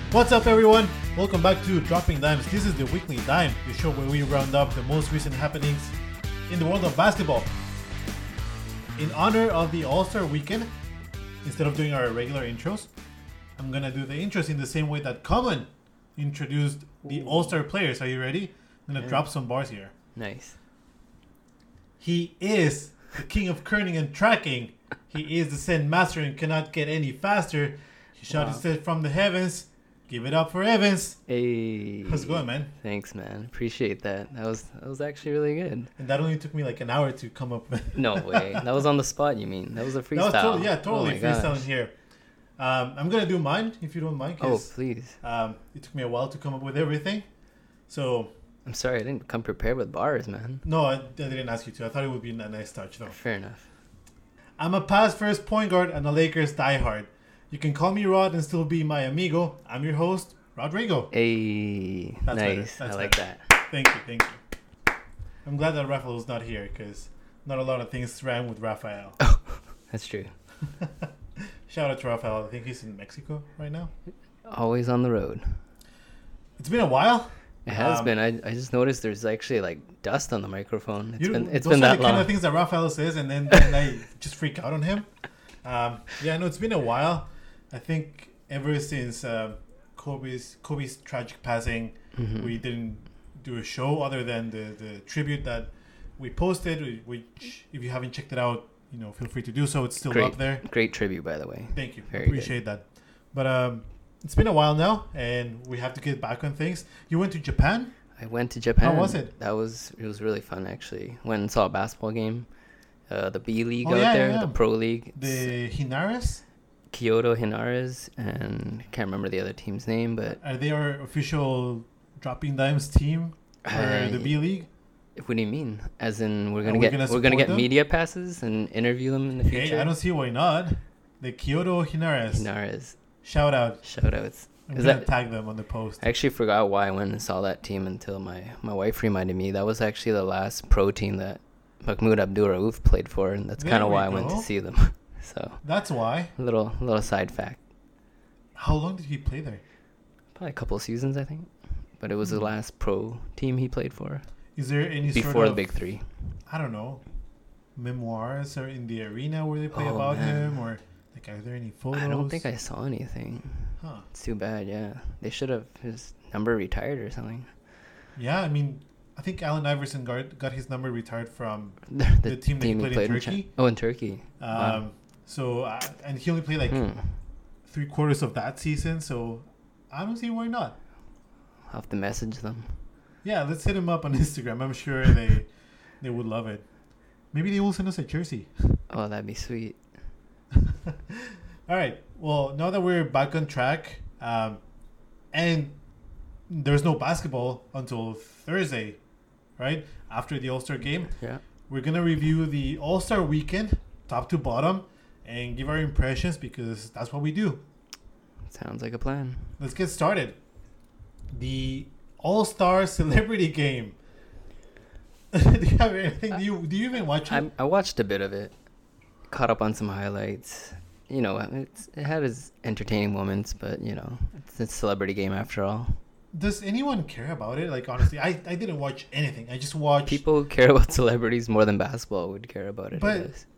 What's up, everyone? Welcome back to Dropping Dimes. This is the Weekly Dime, the show where we round up the most recent happenings in the world of basketball. In honor of the All-Star Weekend, instead of doing our regular intros, I'm gonna do the intros in the same way that Common introduced the All-Star players. Are you ready? I'm gonna drop some bars here. Nice. He is the king of kerning and tracking. He is the Zen master and cannot get any faster. He shot his head from the heavens. Give it up for Evans. Hey. How's it going, man? Thanks, man. Appreciate that. That was actually really good. And that only took me like an hour to come up with. No way. That was on the spot, you mean? That was a freestyle. That was totally Oh my freestyling gosh. here. I'm going to do mine, if you don't mind. Oh, 'Cause, please. it took me a while to come up with everything. So, I'm sorry, I didn't come prepared with bars, man. no, I didn't ask you to. I thought it would be a nice touch, though. Fair enough. I'm a pass-first point guard and a Lakers diehard. You can call me Rod and still be my amigo. I'm your host, Rodrigo. Hey. That's better. Nice. That's I like better. that. Thank you. I'm glad that Rafael's not here, because not a lot of things rhyme with Rafael. That's true. Shout out to Rafael. I think he's in Mexico right now. Always on the road. It's been a while. It has been. I just noticed there's actually like dust on the microphone. It's been those that are the long. kind of things that Rafael says, and then I just freak out on him. No, it's been a while. I think ever since Kobe's tragic passing, we didn't do a show other than the tribute that we posted. Which, if you haven't checked it out, feel free to do so. It's still up there. Great tribute, by the way. Thank you. Very Appreciate that. But it's been a while now, and we have to get back on things. You went to Japan? I went to Japan. How was it? It was really fun, actually. Went and saw a basketball game. The B League Oh, yeah, there, yeah. the Pro League. The Hinares? Kyoto Hinares, and I can't remember the other team's name, but Are they our official Dropping Dimes team for the B League? what do you mean? As in we're Are gonna we get gonna we're gonna support get them? media passes and interview them in the future. Hey, I don't see why not. The Kyoto Hinares. Hinares. Shout out. Shout outs. I'm Is going to that- tag them on the post. I actually forgot why I went and saw that team until my wife reminded me. That was actually the last pro team that Mahmoud Abdul Rauf played for, and that's There kind of we why I went to go. see them. So That's why. little side fact. How long did he play there? Probably a couple of seasons, I think. But it was the last pro team he played for Is there any before sort the of, Big Three. I don't know, memoirs or in the arena where they play Oh, about man. him? Or like, are there any photos? I don't think I saw anything. Huh. It's too bad, yeah. They should have his number retired or something. Yeah, I mean, I think Allen Iverson got his number retired from the team that he played in Turkey. in Turkey. Wow. So, and he only played like 3/4 of that season. So, I don't see why not. I'll have to message them. Yeah, let's hit him up on Instagram. I'm sure they would love it. Maybe they will send us a jersey. Oh, that'd be sweet. All right. Well, now that we're back on track, and there's no basketball until Thursday, right? After the All-Star game, Yeah. we're going to review the All-Star weekend, top to bottom, and give our impressions because that's what we do. Sounds like a plan. Let's get started. The All-Star Celebrity Game. Do you have anything? Do you even watch it? I watched a bit of it. Caught up on some highlights. It had its entertaining moments, but it's a celebrity game after all. Does anyone care about it? Like, honestly, I didn't watch anything. I just watched. People who care about celebrities more than basketball would care about it. But- I guess.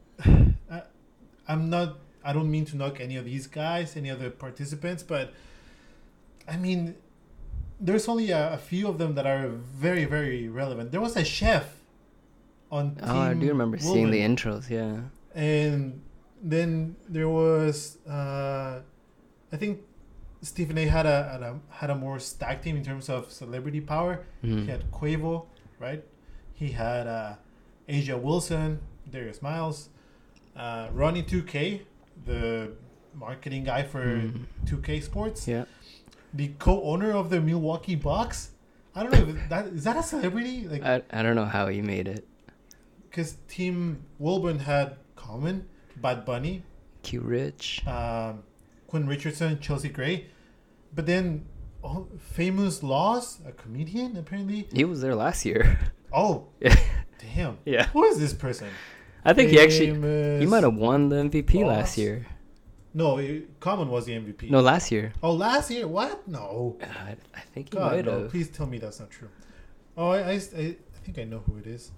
I don't mean to knock any of these guys, any other participants, but I mean, there's only a few of them that are very, very relevant. There was a chef on Team I do remember seeing the Woman. intros. Yeah. And then there was, I think Stephen A. had a more stacked team in terms of celebrity power. Mhm. He had Quavo, right? He had Asia Wilson, Darius Miles, Ronnie 2K, the marketing guy for 2K Sports, Yeah. the co-owner of the Milwaukee Bucks. I don't know if is that a celebrity? Like, I don't know how he made it. because Team Wilburn had Common, Bad Bunny, Q Rich. Quinn Richardson, Chelsea Gray, but then Famous Laws, a comedian apparently. He was there last year. Oh, Yeah. damn! Yeah. Who is this person? I think he Famous might have won the MVP Laws. last year. No, Common was the MVP. No, last year. Oh, last year? What? No. I think he God, might no. have. Please tell me that's not true. Oh, I think I know who it is.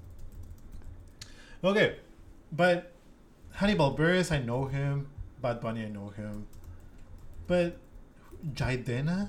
Okay, but Hannibal Buress, I know him. Bad Bunny, I know him. But Hidena?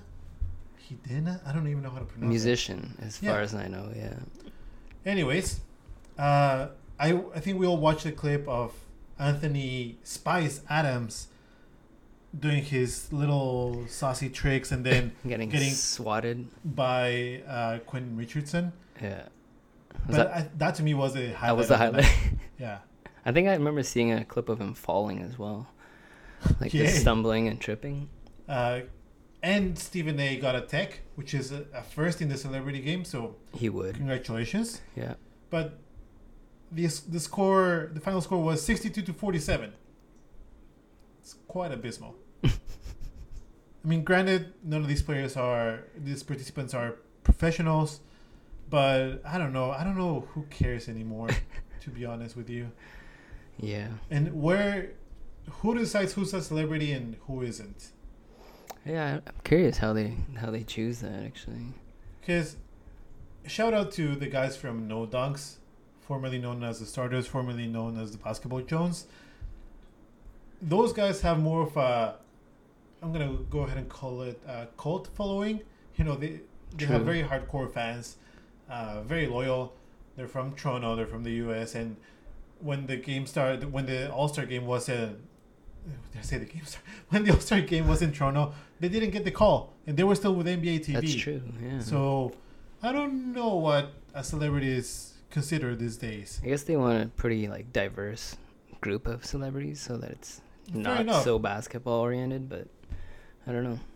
I don't even know how to pronounce it. Musician, as far as I know, yeah. Anyways, I think we all watched the clip of Anthony Spice Adams doing his little saucy tricks and then getting swatted by Quentin Richardson. Yeah. That to me was a highlight. That was the highlight. Yeah. I think I remember seeing a clip of him falling as well. Like just stumbling and tripping. And Stephen A got a tech, which is a first in the celebrity game, so he would. Congratulations. Yeah. But the final score was 62-47. It's quite abysmal. I mean, granted, none of these participants are professionals, but I don't know who cares anymore, to be honest with you. Yeah. And who decides who's a celebrity and who isn't? Yeah, I'm curious how they choose that, actually. Because shout out to the guys from No Dunks, formerly known as the Starters, formerly known as the Basketball Jones. Those guys have more of a, I'm going to go ahead and call it a cult following. You know, they have very hardcore fans, very loyal. They're from Toronto, they're from the US, and when the All-Star game was when the All-Star game was in Toronto, they didn't get the call, and they were still with NBA TV. That's true, yeah. So, I don't know what a celebrity is considered these days. I guess they want a pretty, diverse group of celebrities so that it's not so basketball-oriented, but I don't know.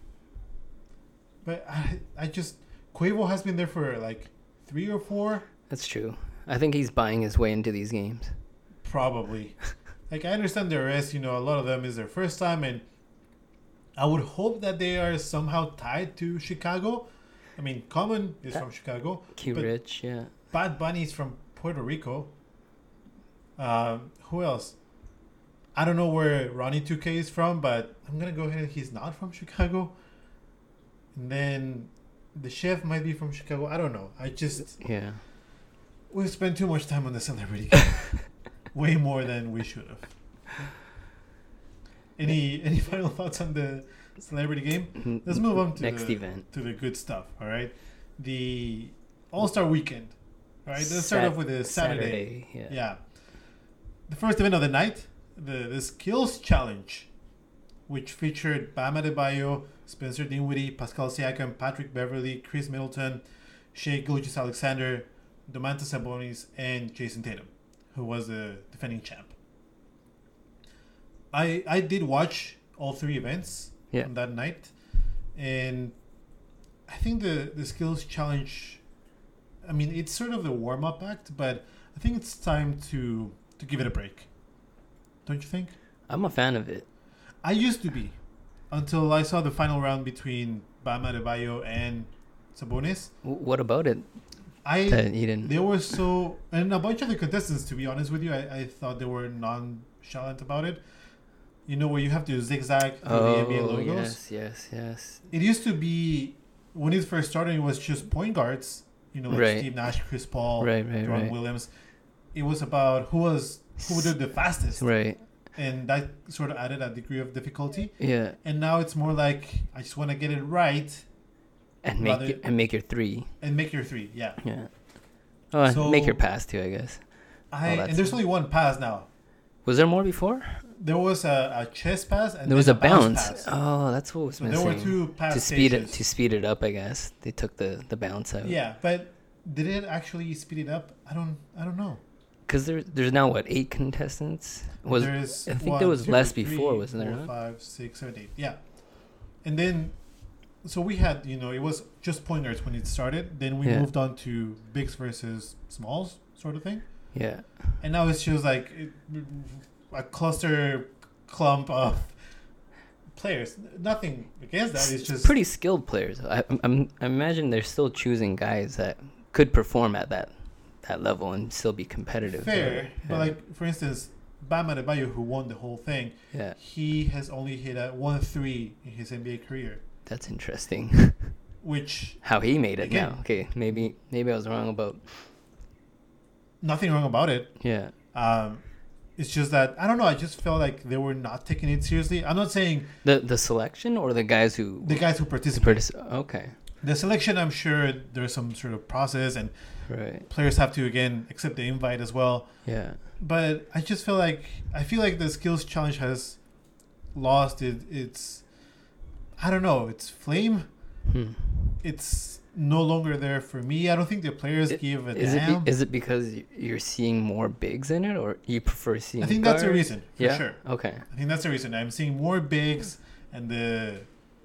But I just... Quavo has been there for, 3 or 4. That's true. I think he's buying his way into these games. Probably. I understand the rest, a lot of them is their first time, and I would hope that they are somehow tied to Chicago. I mean, Common is from Chicago. Rich, yeah. Bad Bunny is from Puerto Rico. Who else? I don't know where Ronnie 2K is from, but I'm going to go ahead. He's not from Chicago. And then the chef might be from Chicago. I don't know. Yeah. We've spent too much time on the celebrity game. Way more than we should have. Any final thoughts on the celebrity game? Let's move on to next event. To the good stuff, all right? The All-Star Weekend. All right, let's start off with the Saturday. Yeah. The first event of the night, the Skills Challenge, which featured Bam Adebayo, Spencer Dinwiddie, Pascal Siakam, Patrick Beverley, Chris Middleton, Shai Gilgeous-Alexander, Domantas Sabonis, and Jason Tatum, who was the defending champ. I did watch all 3 events on that night, and I think the Skills Challenge, I mean, it's sort of the warm-up act, but I think it's time to give it a break. Don't you think? I'm a fan of it. I used to be, until I saw the final round between Bam Adebayo and Sabonis. What about it? They were so... And a bunch of the contestants, to be honest with you, I thought they were nonchalant about it. You know, where you have to zigzag through the NBA logos. Yes. It used to be... When it first started, it was just point guards. Steve Nash, Chris Paul, Ron Williams. It was about who did the fastest. Right. And that sort of added a degree of difficulty. Yeah. And now it's more like, I just want to get it right. And make your 3. And make your 3, yeah. Yeah. Oh, so make your pass too, I guess. And there's only one pass now. Was there more before? There was a chest pass and there was a bounce pass. Oh, that's what was missing. There were 2 pass to speed it up, I guess. They took the bounce out. Yeah, but did it actually speed it up? I don't know. Because there's now 8 contestants. I think there was 2, less 3, before, wasn't 4, there? 5, 6, 7, 8. Yeah, and then so we had it was just point guards when it started. Then we moved on to bigs versus smalls sort of thing. Yeah, and now it's just like a clump of players. Nothing against that. It's just pretty skilled players. I imagine they're still choosing guys that could perform at that level and still be competitive. Fair, but for instance, Bam Adebayo, who won the whole thing, Yeah. he has only hit a 1-3 in his NBA career, That's interesting. which How he made it Again. now. Okay, maybe I was wrong about. nothing wrong about it. Yeah. It's just that I don't know. I just felt like they were not taking it seriously. I'm not saying The selection or the guys who the guys who participate. Okay. The selection, I'm sure there's some sort of process, and Right. players have to again accept the invite as well. Yeah. But I just feel like the skills challenge has lost its I don't know, its flame. Hmm. It's no longer there for me. I don't think the players give a damn. Is it because you're seeing more bigs in it, or you prefer seeing? I think that's the guards? reason, for Yeah. sure. Okay. I think that's the reason. I'm seeing more bigs, and the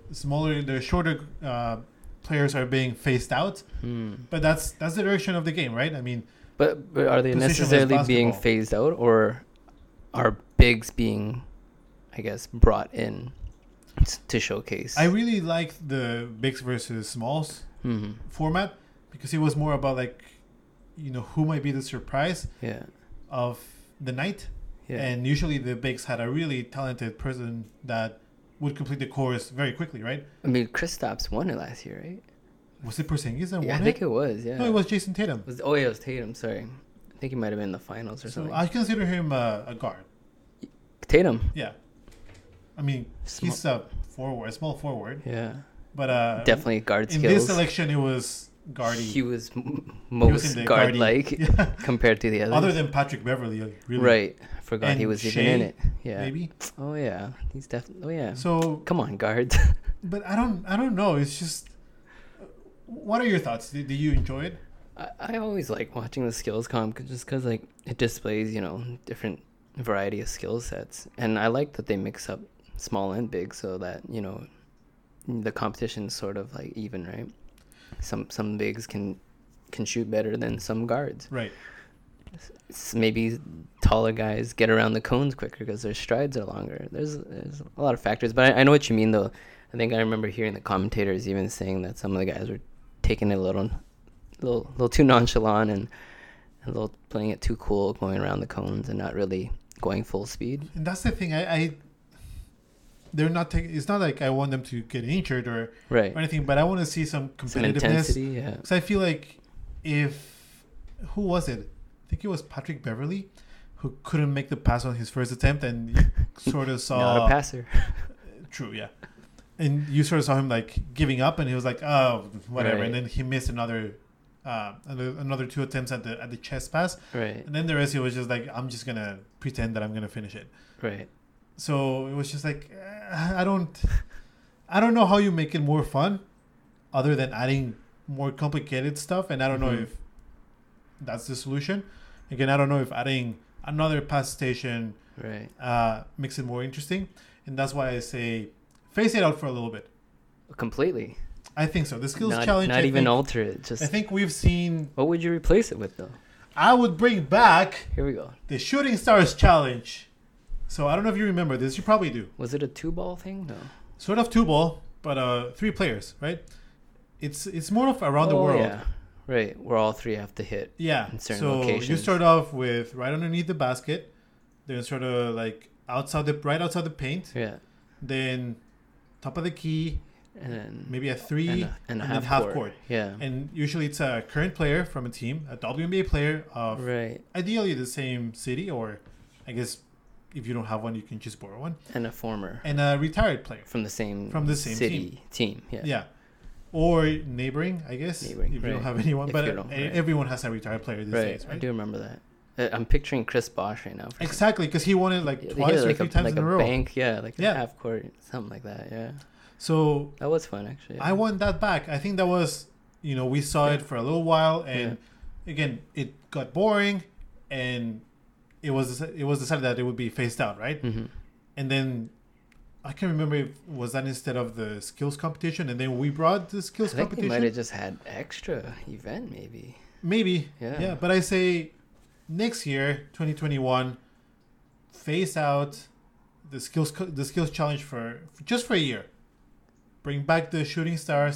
shorter players are being phased out. Hmm. But that's the direction of the game, right? I mean, But are they Positionless necessarily being basketball. phased out, or are bigs being, I guess, brought in to showcase? I really like the bigs versus smalls Hmm. format because it was more about who might be the surprise Yeah. of the night. Yeah. And usually the bigs had a really talented person that would complete the course very quickly, right? I mean, Kristaps won it last year, right? Was it Porzingis that Yeah, I won think it? it was. Yeah. No, it was Jason Tatum. It was Tatum. Sorry, I think he might have been in the finals or So something. I consider him a guard. Tatum. Yeah. I mean, Sm- he's a forward, a small forward. Yeah. But Definitely guard in skills. this selection, it was guardy. He was He was most in the guard-like Yeah. compared to the others. Other than Patrick Beverly, really. Right. I forgot he And was even Shea, in it. Yeah. Maybe. Oh yeah. He's definitely. Oh yeah. So, Come on, guards. but I don't know. It's just, what are your thoughts? Did you enjoy it? I always like watching the skills comp just because like it displays different variety of skill sets, and I like that they mix up small and big so that the competition's sort of like even, right? Some bigs can shoot better than some guards. Right. Maybe taller guys get around the cones quicker because their strides are longer. There's a lot of factors, but I know what you mean though. I think I remember hearing the commentators even saying that some of the guys were taking it a little too nonchalant and a little playing it too cool, going around the cones and not really going full speed. And that's the thing. They're not taking. It's not like I want them to get injured or Right. anything, but I want to see some Some competitiveness. intensity, yeah. Because I feel like who was it? I think it was Patrick Beverly, who couldn't make the pass on his first attempt, and you sort of saw. Not a passer. True, yeah. And you sort of saw him like giving up, and he was like, "Oh, whatever." Right. And then he missed another two attempts at the chest pass, Right. and then the rest he was just like, "I'm just gonna pretend that I'm gonna finish it." Right. So it was just like, I don't know how you make it more fun, other than adding more complicated stuff, and I don't know Mhm. if that's the solution. Again, I don't know if adding another pass station Right. makes it more interesting, and that's why I say phase it out for a little bit. Completely. I think so. The skills Not challenge. not I even think, alter it. Just I think we've seen. what would you replace it with though? I would bring back Here we go. the Shooting Stars challenge. So I don't know if you remember this. You probably do. Was it a 2-ball thing? No. Sort of 2-ball, but 3 players, right? It's more of around the Oh, world. Yeah. Right. Where all three have to hit. Yeah. In certain So you locations. start off with right underneath the basket, then sort of like right outside the paint, Yeah. then top of the key, And then maybe a 3, and then half, half court. court. Yeah. And usually it's a current player from a team, a WNBA player of Right. ideally the same city, or I guess if you don't have one, you can just borrow one, And a former and a retired player. from the same city team. Yeah. Yeah. Or neighboring, I guess. Neighboring, if you don't right. have anyone. If But you don't, right. everyone has a retired player these Right. days, I right? do remember that. I'm picturing Chris Bosh right now. for some- Exactly, because he won it like Yeah, they twice hit it or like 3 times like in a row. bank. Yeah. Like Yeah. a half court, something like that. Yeah. So That was fun actually. I want that back. I think that was, we saw it for a little while, and again, it got boring, and it was decided that it would be phased out, right? Mm-hmm. And then I can remember if was that instead of the skills competition, and then we brought the skills I think they competition. might have just had extra event maybe. Maybe. Yeah. Yeah. But I say next year, 2021, phase out the skills challenge for just for a year. Bring back the Shooting Stars.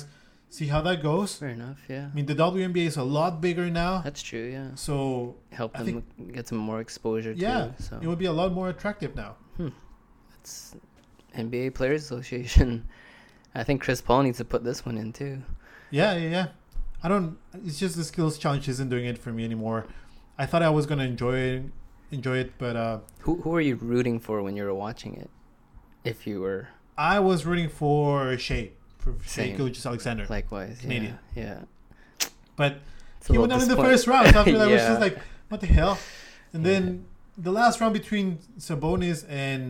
see how that goes. Fair enough. Yeah. I mean, the WNBA is a lot bigger now, That's true. Yeah. so Help I them get some more exposure. yeah, Too, so it would be a lot more attractive now. it's NBA Players Association. I think Chris Paul needs to put this one in too. Yeah. I don't. It's just the skills challenge isn't doing it for me anymore. I thought I was gonna enjoy it, but Who were you rooting for when you were watching it? If you were I was rooting for Shea Same. Gilgeous-Alexander. likewise, Canadian. Yeah. But It's a he little went down in the disappointing. first round. So after that, I was Yeah. just like, what the hell? And Yeah. then the last round between Sabonis and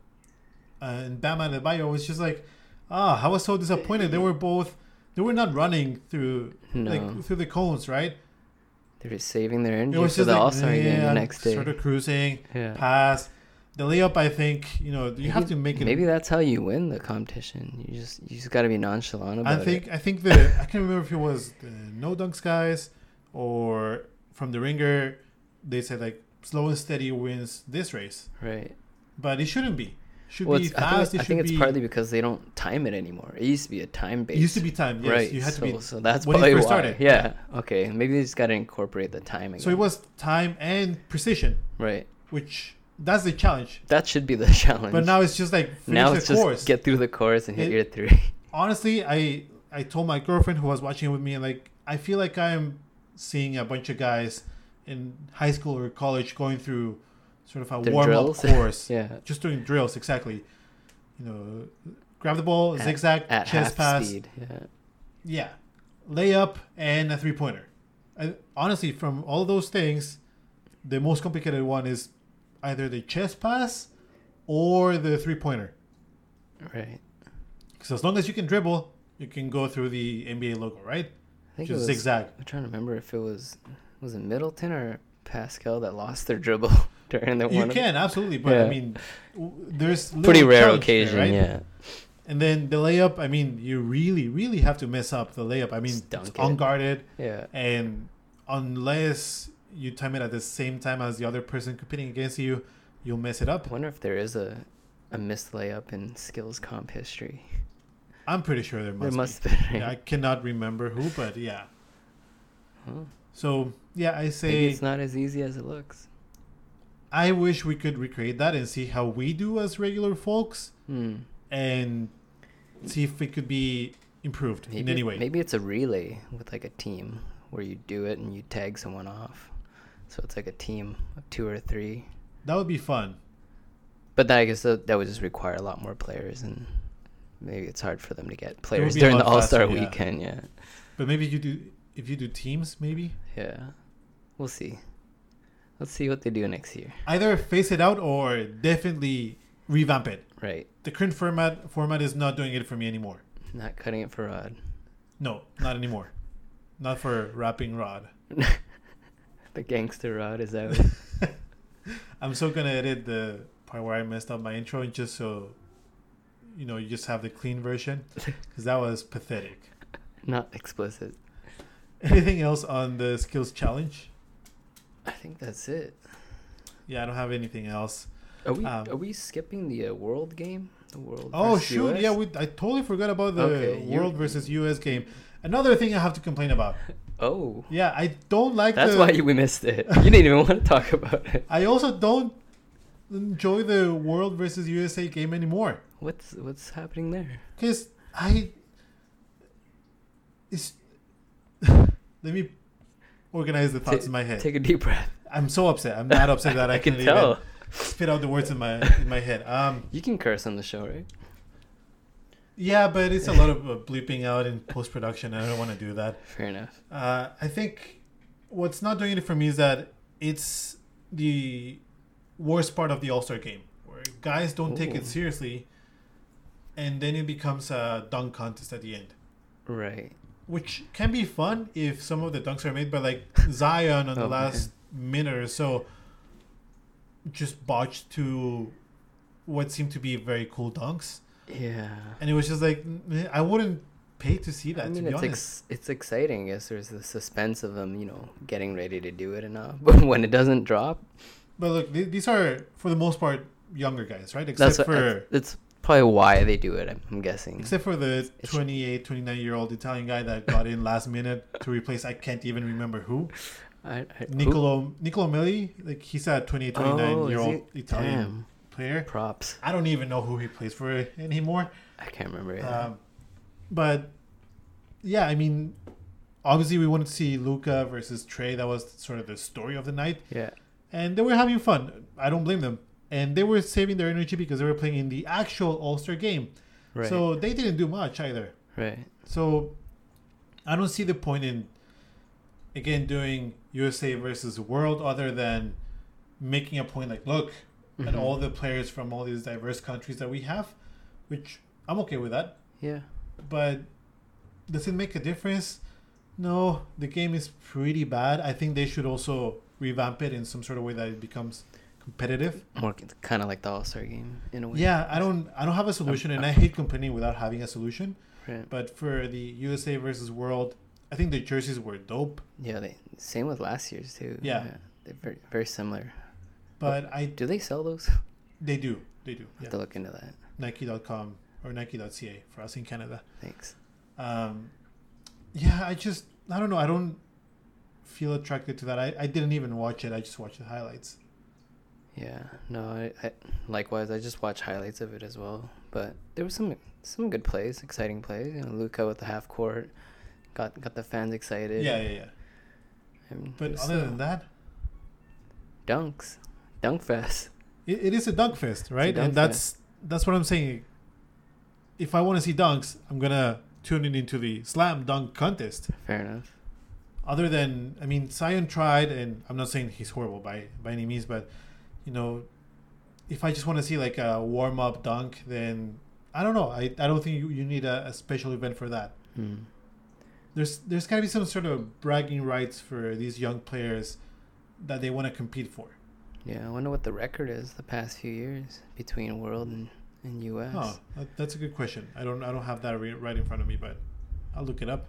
Bam Adebayo was just like, I was so disappointed. They were not running through No. through the cones, right? They're just saving their It energy was for just the like, All-Star game the next day. sort of cruising, Yeah. pass. The layup, I think, you have to make it. Maybe that's how you win the competition. You just got to be nonchalant about it. I think I can't remember if it was the No Dunks guys or from the Ringer. They said like slow and steady wins this race, Right. but it shouldn't be. Should Well, be I fast. think, I think it's partly because they don't time it anymore. It used to be a time base. It used to be timed. Yes, right. you had to be. So that's when it probably first why. started. Yeah. Okay. Maybe they just got to incorporate the timing. So it was time and precision, right. which that's the challenge. That should be the challenge. But now it's just like finish now the it's just course. get through the course and hit It- your three. Honestly, I told my girlfriend who was watching it with me, and like I feel like I'm seeing a bunch of guys in high school or college going through sort of a Their warm up drills? course, Yeah. just doing drills exactly. Grab the ball, zigzag, At chest half pass, speed. Yeah. yeah, layup, and a 3-pointer. Honestly, from all those things, the most complicated one is either the chest pass or the 3-pointer. Right. Because as long as you can dribble, you can go through the NBA logo, right? I think Just it was, zigzag. I'm trying to remember if it was it Middleton or Pascal that lost their dribble during the You one. can absolutely, but I Yeah. mean, there's Pretty little rare challenge there, occasion, right? yeah. And then the layup, I mean, you really, really have to mess up the layup. I mean, Just dunk it's it. unguarded, Yeah. and unless you time it at the same time as the other person competing against you, you'll mess it I up. wonder if there is a missed layup in skills comp history. I'm pretty sure there There must must be. be. Yeah, I cannot remember who, but yeah. Huh. So yeah, I Maybe say it's not as easy as it looks. I wish we could recreate that and see how we do as regular folks, and see if it could be improved in any way. Maybe it's a relay with like a team where you do it and you tag someone off. So it's like a team of 2 or 3. That would be fun. But then I guess that would just require a lot more players, and maybe it's hard for them to get players be a during the lot All-Star faster, yeah. weekend. Yeah. But maybe if you do teams, maybe Yeah. We'll see. Let's see what they do next year. either phase it out or definitely revamp it. Right. The current format is not doing it for me anymore. Not cutting it for Rod. No, not anymore. Not for rapping Rod. The gangster Rod is out. I'm still gonna edit the part where I messed up my intro, and just so you just have the clean version, because that was pathetic. Not explicit. Anything else on the skills challenge? I think that's it. Yeah, I don't have anything else. Are we skipping the world game? The world. Oh versus shoot! US? Yeah, I totally forgot about the Okay, World versus US game. Another thing I have to complain about. Oh. Yeah, I don't like. That's why we missed it. You didn't even want to talk about it. I also don't enjoy the World versus USA game anymore. What's happening there? Because it's. Let me organize the thoughts in my head. Take a deep breath. I'm so upset. I'm not upset that I can can't tell. even spit out the words in my head. You can curse on the show, right? Yeah, but it's a lot of bleeping out in post production. I don't want to do that. Fair enough. I think what's not doing it for me is that it's the worst part of the All-Star game, where guys don't take Ooh. it seriously, and then it becomes a dunk contest at the end, Right. which can be fun if some of the dunks are made, but like Zion on the Oh, last minute or so just botched to what seemed to be very cool dunks, Yeah. and it was just like I wouldn't pay to see that. I mean, to be honest. it's exciting. I guess there's the suspense of them, getting ready to do it enough. But when it doesn't drop, But look, these are for the most part younger guys, right? Except for it's probably why they do it. I'm guessing. Except for the 28, 29-year-old Italian guy that got in last minute to replace, I can't even remember who. Nicolo Milli, like he's a 28, 29-year-old Italian player. Props. I don't even know who he plays for anymore. I can't remember it. But yeah, I mean, obviously we wanted to see Luka versus Trey. That was sort of the story of the night. Yeah. And they were having fun. I don't blame them. And they were saving their energy because they were playing in the actual All-Star game. Right. So they didn't do much either. Right. So I don't see the point in, again, doing USA versus World other than making a point like, look at all the players from all these diverse countries that we have, which I'm okay with that. Yeah. But does it make a difference? No, the game is pretty bad. I think they should also revamp it in some sort of way that it becomes competitive. More kind of like the All-Star game in a way. Yeah, I don't have a solution, and I hate complaining without having a solution. Right. But for the USA versus World, I think the jerseys were dope. Yeah, same with last year's too. Yeah. They're very, very similar. But do they sell those? They do. I have to look into that. Nike.com or Nike.ca for us in Canada. Thanks. Yeah, I don't know. I don't feel attracted to that. I didn't even watch it. I just watched the highlights. Yeah, no, I likewise. I just watched highlights of it as well. But there were some good plays, exciting plays. You know, Luka with the half court got the fans excited. Yeah. But other than that, dunks, dunk fest. It is a dunk fest, right? And that's what I'm saying. If I want to see dunks, I'm gonna tune in into the slam dunk contest. Fair enough. Other than, I mean, Zion tried, and I'm not saying he's horrible by any means, but you know, if I just want to see like a warm up dunk, then I don't know. I don't think you need a special event for that. There's got to be some sort of bragging rights for these young players that they want to compete for. Yeah, I wonder what the record is the past few years between World and U.S. Oh, that's a good question. I don't have that right in front of me, but I'll look it up.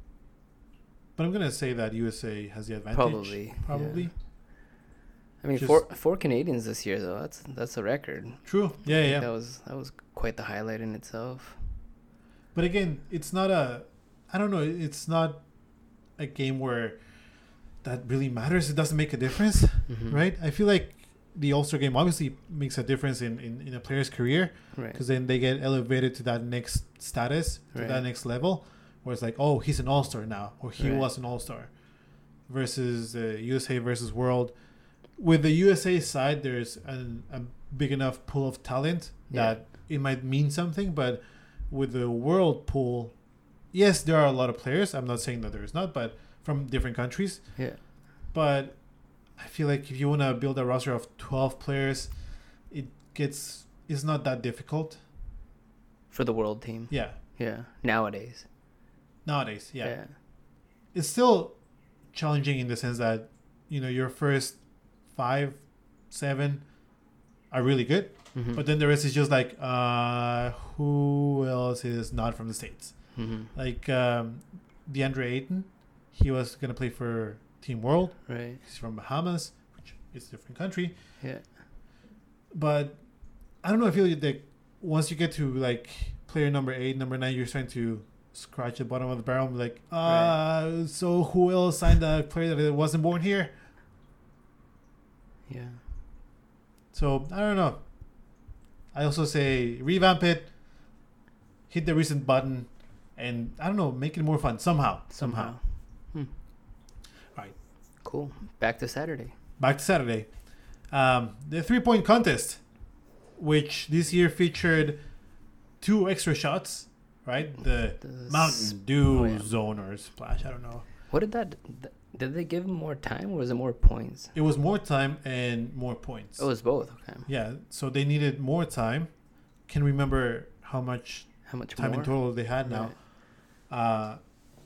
But I'm gonna say that USA has the advantage. Probably. Yeah. I mean, four Canadians this year though. That's a record. True. Yeah. That was quite the highlight in itself. But again, it's not I don't know. It's not a game where that really matters. It doesn't make a difference, right? I feel like the All-Star game obviously makes a difference in a player's career, right? Because then they get elevated to that next status, to that next level, where it's like, oh, he's an All-Star now, or he was an All-Star, versus USA versus World. With the USA side, there's a big enough pool of talent that it might mean something, but with the World pool, yes, there are a lot of players. I'm not saying that there is not, but from different countries. Yeah. But I feel like if you want to build a roster of 12 players, it's not that difficult. For the World team. Yeah. Yeah. Nowadays, yeah. It's still challenging in the sense that, you know, your first 5, 7 are really good. But then the rest is just like, who else is not from the States? Like DeAndre Ayton, he was going to play for Team World. Right. He's from Bahamas, which is a different country. Yeah. But I don't know, I feel like once you get to like player number 8, number 9, you're starting to scratch the bottom of the barrel. Like, so who else signed a player that wasn't born here? Yeah. So I don't know. I also say revamp it, hit the recent button, and I don't know, make it more fun somehow. All right. Cool. Back to Saturday. The 3-point contest, which this year featured 2 extra shots, right? The Mountain Dew zone or splash. I don't know. What did they give him more time, or was it more points? It was more time and more points. It was both. Okay. Yeah, so they needed more time. Can't remember how much time more? in total they had now. Right.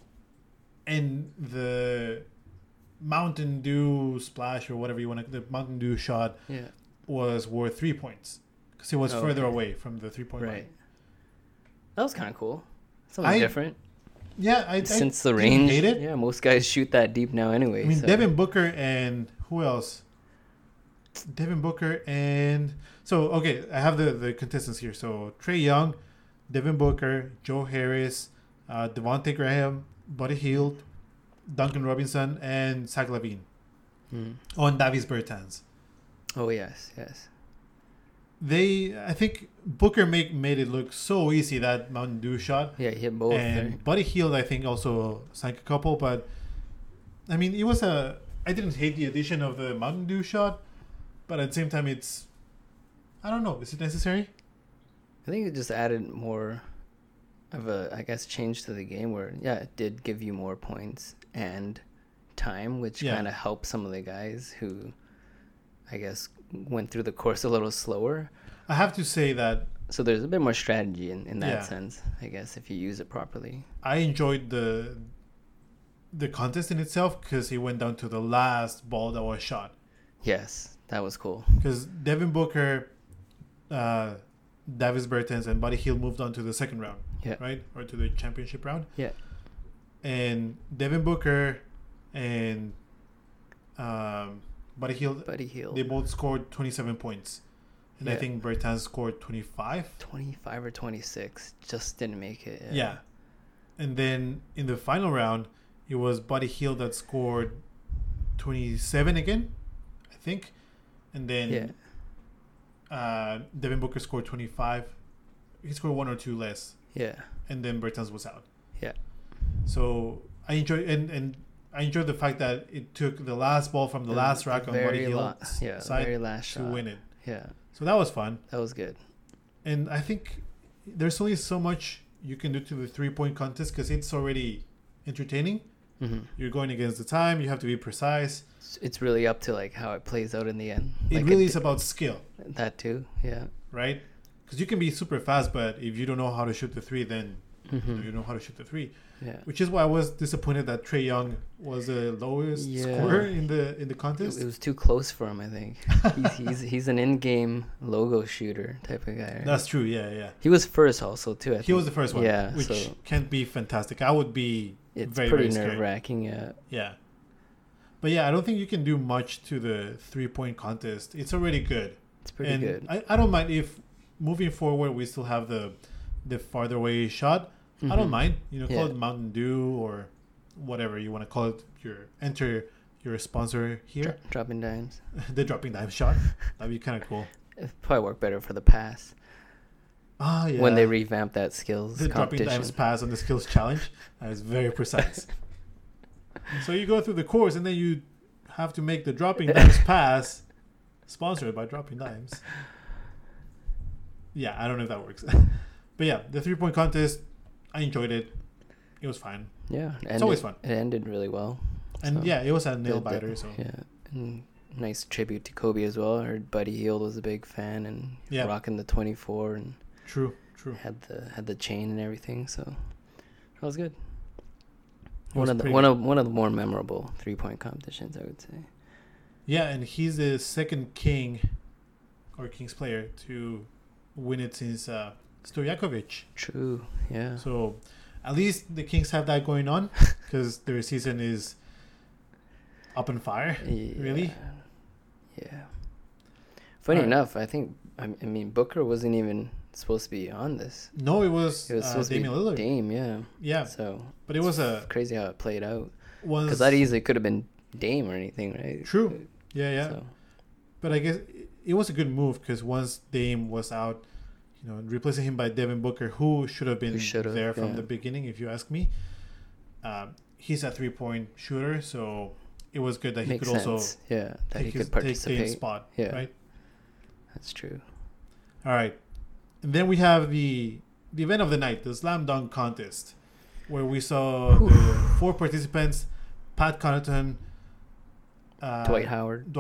And the Mountain Dew splash or whatever you want to, the Mountain Dew shot was worth 3 points because it was further away from the 3-point line. That was kind of cool. Something different. Yeah, since the range, hate it. Yeah, most guys shoot that deep now anyway. I mean, Devin Booker and who else? Devin Booker and so okay, I have the contestants here. So Trae Young, Devin Booker, Joe Harris, Devontae Graham, Buddy Hield, Duncan Robinson, and Zach LaVine on Davis Bertans. Oh yes, yes. I think Booker made it look so easy, that Mountain Dew shot. Yeah, he hit both. And Buddy Hield, I think, also sank a couple. But I mean, I didn't hate the addition of the Mountain Dew shot, but at the same time, I don't know. Is it necessary? I think it just added more of a, I guess, change to the game where, yeah, it did give you more points and time, which kind of helped some of the guys who, I guess, went through the course a little slower. I have to say that. So there's a bit more strategy in that sense, I guess, if you use it properly. I enjoyed the contest in itself because he went down to the last ball that was shot. Yes, that was cool. Because Devin Booker, Davis Bertans, and Buddy Hield moved on to the second round, right? Or to the championship round. Yeah. And Devin Booker and Buddy Hield, they both scored 27 points. And I think Bertans scored 25. 25 or 26. Just didn't make it. Yeah. And then in the final round, it was Buddy Hield that scored 27 again, I think. And then Devin Booker scored 25. He scored one or two less. Yeah. And then Bertans was out. Yeah. So I enjoyed and I enjoyed the fact that it took the last ball from the last rack on Buddy Hield's side very last to win it. Yeah. So that was fun. That was good. And I think there's only so much you can do to the 3-point contest because it's already entertaining. Mm-hmm. You're going against the time. You have to be precise. It's really up to like how it plays out in the end. It really is about skill. That too, yeah. Right? Because you can be super fast, but if you don't know how to shoot the three, then you know how to shoot the three. Yeah. Which is why I was disappointed that Trae Young was the lowest scorer in the contest. It was too close for him, I think. he's an in-game logo shooter type of guy. Right? That's true. Yeah. He was first also too. He was the first one. Yeah, which can't be fantastic. I would be. It's very, pretty very nerve-wracking. Yeah. Yeah. But yeah, I don't think you can do much to the 3-point contest. It's already good. It's pretty good. I don't mind if moving forward we still have the farther away shot. I don't mind. Call it Mountain Dew or whatever you want to call it. Enter your sponsor here. Dropping dimes. The dropping dimes shot. That'd be kind of cool. It'd probably work better for the pass. Ah, yeah. When they revamp that skills the competition. Dropping dimes pass on the skills challenge. That is very precise. So you go through the course and then you have to make the dropping dimes pass, sponsored by Dropping Dimes. Yeah, I don't know if that works. But yeah, the 3-point contest, I enjoyed it. It was fine. Yeah. It's always fun. It ended really well. And it was a nail biter. So yeah. And nice tribute to Kobe as well. I heard Buddy Hield was a big fan and rocking the 24 and True. Had the chain and everything, so that was good. One of the more memorable 3-point competitions, I would say. Yeah, and he's the second Kings player to win it since Stojakovic. True, yeah. So at least the Kings have that going on because their season is up on fire. Really? Yeah. Funny enough, I think I mean Booker wasn't even supposed to be on this. No, it was supposed Damian to be Lillard. Dame, yeah. So, but it was crazy how it played out. Because that easily could have been Dame or anything, right? True. Yeah. So. But I guess it was a good move because once Dame was out, replacing him by Devin Booker, who should have been there from the beginning, if you ask me. He's a 3-point shooter, so it was good that he could also that he could participate. Take Dame's spot, right? That's true. All right. And then we have the event of the night, the slam dunk contest, where we saw the 4 participants: Pat Connaughton, Dwight Howard,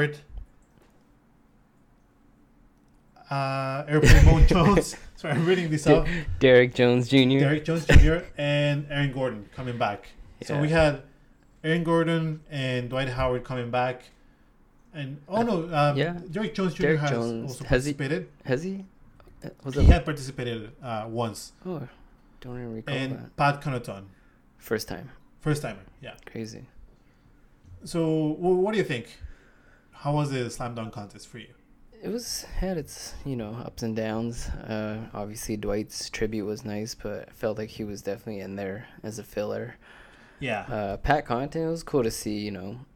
Airplane Mo Jones. Sorry, I'm reading this out. Derrick Jones Jr. And Aaron Gordon coming back. Yeah. So we had Aaron Gordon and Dwight Howard coming back. And Derrick Jones Jr. also participated. Has he? He had participated once. Oh, don't even recall and that. Pat Connaughton. First timer, yeah. Crazy. So, what do you think? How was the slam dunk contest for you? It had its, ups and downs. Obviously Dwight's tribute was nice, but I felt like he was definitely in there as a filler. Yeah. Pat Connaughton, it was cool to see,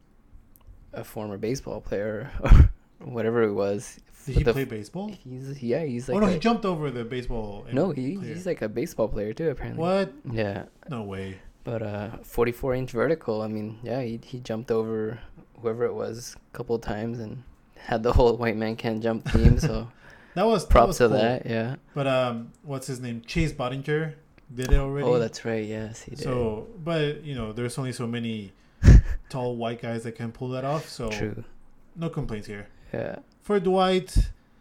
a former baseball player or whatever it was. Did he play baseball? He's like. Oh no, he jumped over the baseball. No, he's like a baseball player too, apparently. What? Yeah. No way. But 44-inch vertical. I mean, yeah, he jumped over whoever it was a couple of times and had the whole white man can't jump theme. So that was props to cool. that. Yeah. But what's his name? Chase Bottinger did it already. Oh, that's right. Yes, he did. So, but there's only so many tall white guys that can pull that off. So true. No complaints here. Yeah. For Dwight,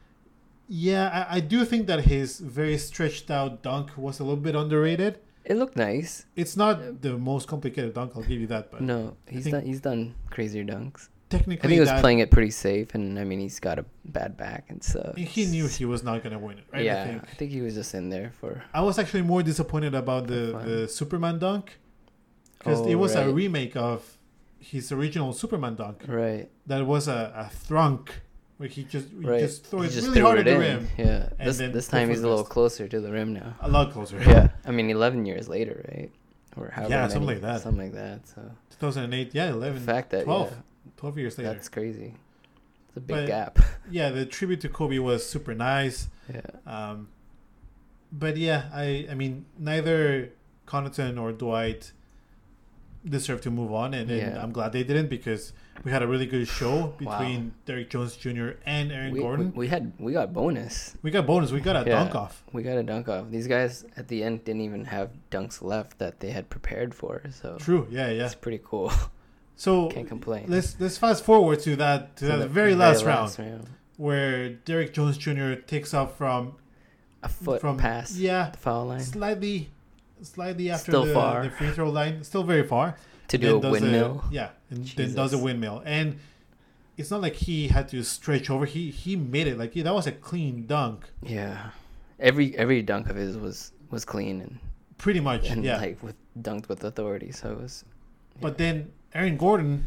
yeah, I do think that his very stretched out dunk was a little bit underrated. It looked nice. It's not the most complicated dunk, I'll give you that. But no, he's done crazier dunks. Technically, I think he was playing it pretty safe, and I mean he's got a bad back and stuff. He knew he was not gonna win it, right? Yeah, I think he was just in there for. I was actually more disappointed about the Superman dunk because it was a remake of his original Superman dunk. Right. That was a thrunk where he just threw it really threw hard it at the in. rim. Yeah. This time he's a little closer to the rim now. A lot closer. Yeah. I mean, 11 years later, right? Or however many, something like that. Something like that. So 2008, 11. The fact that 12 years later. That's crazy. It's a big gap. Yeah, the tribute to Kobe was super nice. Yeah. But yeah, I mean, neither Connaughton or Dwight deserve to move on, and I'm glad they didn't because we had a really good show between Derrick Jones Jr. and Aaron Gordon. We got bonus. We got a dunk off. We got a dunk off. These guys at the end didn't even have dunks left that they had prepared for. So true, yeah, it's pretty cool. So can't complain. Let's fast forward to that very last round where Derrick Jones Jr. takes off from a foot past the foul line, slightly after still the free throw line, still very far. To do a windmill. And then does a windmill. And it's not like he had to stretch over. He made it. Like, that was a clean dunk. Yeah. Every dunk of his was clean. And pretty much, and dunked with authority. So it was... Yeah. But then Aaron Gordon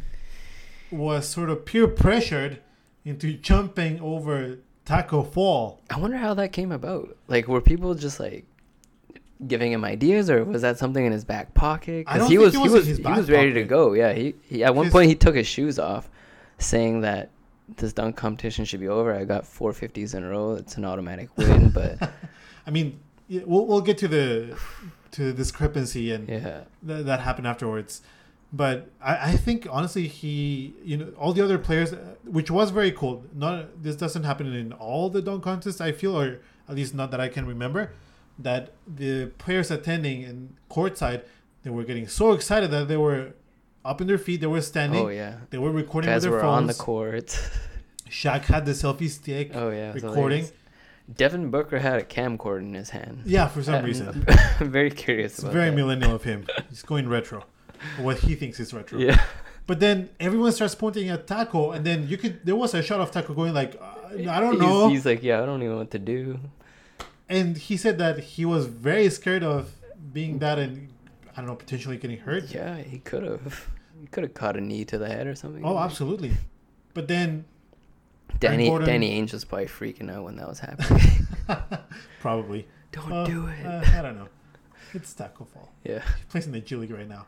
was sort of peer pressured into jumping over Taco Fall. I wonder how that came about. Like, were people just like giving him ideas, or was that something in his back pocket? Because he was ready to go. Yeah, he at one point he took his shoes off, saying that this dunk competition should be over. I got 450s in a row. It's an automatic win. But I mean, we'll get to the discrepancy and that happened afterwards. But I think honestly all the other players, which was very cool. This doesn't happen in all the dunk contests, I feel, or at least not that I can remember. That the players attending in courtside, they were getting so excited that they were up in their feet, they were standing. Oh yeah. They were recording guys with their were phones. on the court. Shaq had the selfie stick. Oh yeah. Recording. Devin Booker had a camcorder in his hand. Yeah, for some reason. I'm very curious about that. It's very millennial of him. He's going retro. What he thinks is retro. Yeah. But then everyone starts pointing at Taco, and then there was a shot of Taco going like, I don't know. He's like, I don't even know what to do. And he said that he was very scared of being that and, I don't know, potentially getting hurt. Yeah, he could have. He could have caught a knee to the head or something. Oh, absolutely. But then... Danny Ainge was probably freaking out when that was happening. Probably. Don't do it. I don't know. It's Taco Fall. Yeah. He plays in the G League right now.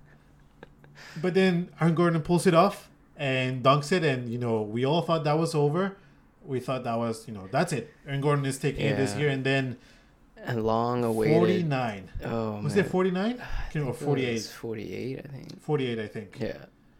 But then Aaron Gordon pulls it off and dunks it, and, we all thought that was over. We thought that was, that's it. Aaron Gordon is taking it this year, and then... And long awaited. 49. Oh, was it 49? Or 48? It was 48, I think. 48, I think. Yeah.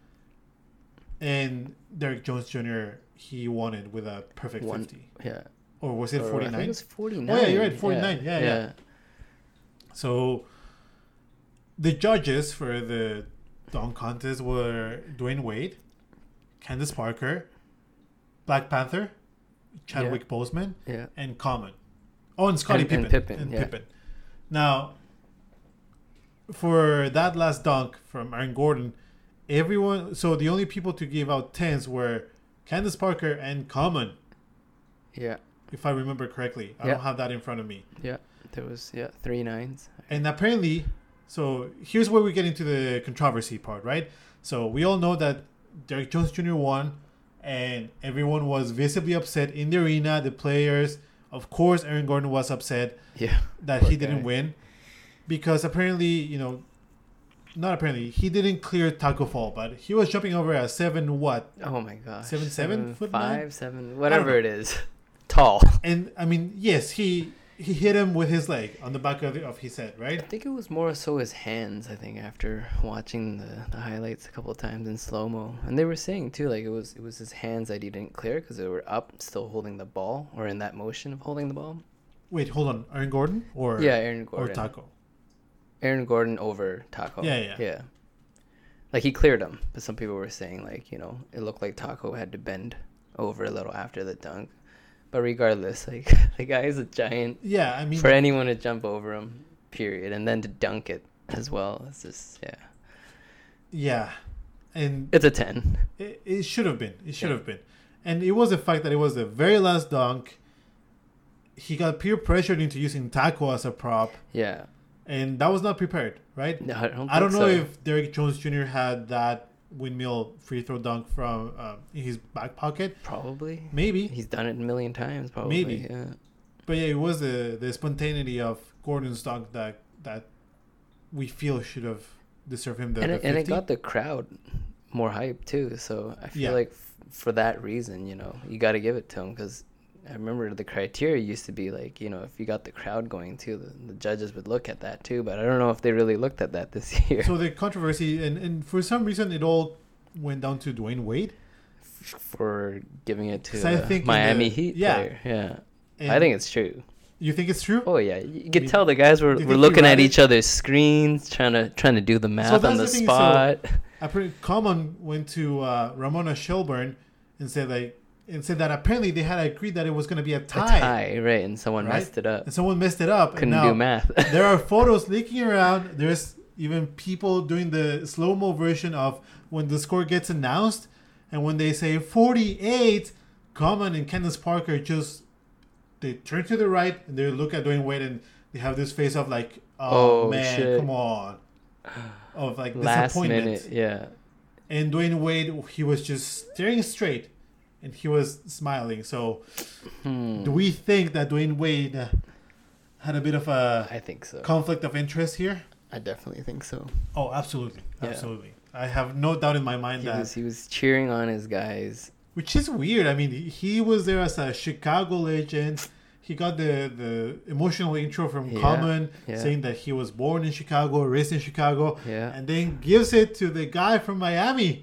And Derrick Jones Jr., he won it with a perfect 50. Yeah. Or was it 49? I think it was 49. Oh, yeah, you're right. 49. Yeah. So, the judges for the dunk contest were Dwayne Wade, Candace Parker, Black Panther, Chadwick Boseman, and Common. Oh, and Scottie Pippen. And Pippen. Now, for that last dunk from Aaron Gordon, so the only people to give out 10s were Candace Parker and Common. Yeah. If I remember correctly. I don't have that in front of me. Yeah. There was 3 9s. And apparently, so here's where we get into the controversy part, right? So we all know that Derrick Jones Jr. won and everyone was visibly upset in the arena. The players, of course, Aaron Gordon was upset that he didn't win because apparently, not apparently, he didn't clear Taco Fall, but he was jumping over a 7 what? Oh my gosh. 7 foot 5, 7, whatever it is. Tall. And I mean, yes, he hit him with his leg on the back of his head, right? I think it was more so his hands, I think, after watching the highlights a couple of times in slow-mo. And they were saying, too, like, it was his hands that he didn't clear because they were up, still holding the ball, or in that motion of holding the ball. Wait, hold on. Aaron Gordon? Aaron Gordon. Or Taco? Aaron Gordon over Taco. Yeah. Like, he cleared him, but some people were saying, like, it looked like Taco had to bend over a little after the dunk. But regardless, like, the guy is a giant. Yeah, I mean, for anyone to jump over him, period, and then to dunk it as well, it's just Yeah, and it's a 10. It should have been. It should have been, and it was the fact that it was the very last dunk. He got peer pressured into using Taco as a prop. Yeah, and that was not prepared, right? No, I don't know if Derrick Jones Jr. had that windmill free throw dunk from in his back pocket. Probably. Maybe. He's done it a million times, probably. Maybe. Yeah. But yeah, it was the spontaneity of Gordon's dunk that we feel should have deserved him the 50. And it got the crowd more hype too. So I feel like for that reason, you got to give it to him because I remember the criteria used to be like, if you got the crowd going too, the judges would look at that too. But I don't know if they really looked at that this year. So the controversy, and for some reason, it all went down to Dwayne Wade. For giving it to the Miami Heat player. Yeah. I think it's true. You think it's true? Oh, yeah. You could tell the guys were looking at each other's screens, trying to do the math on the spot. So Common went to Ramona Shelburne and said that apparently they had agreed that it was going to be a tie. A tie, right? And someone messed it up. And someone messed it up. Couldn't do math. There are photos leaking around. There's even people doing the slow-mo version of when the score gets announced, and when they say 48, Common and Candace Parker they turn to the right and they look at Dwayne Wade and they have this face of like, oh man, shit. Come on, of like last disappointment. Minute, yeah. And Dwayne Wade, he was just staring straight, and he was smiling. So, do we think that Dwayne Wade had a bit of I think so. conflict of interest here? I definitely think so. Oh, absolutely, absolutely. I have no doubt in my mind he was cheering on his guys. Which is weird. I mean, he was there as a Chicago legend. He got the emotional intro from Common saying that he was born in Chicago, raised in Chicago, and then gives it to the guy from Miami.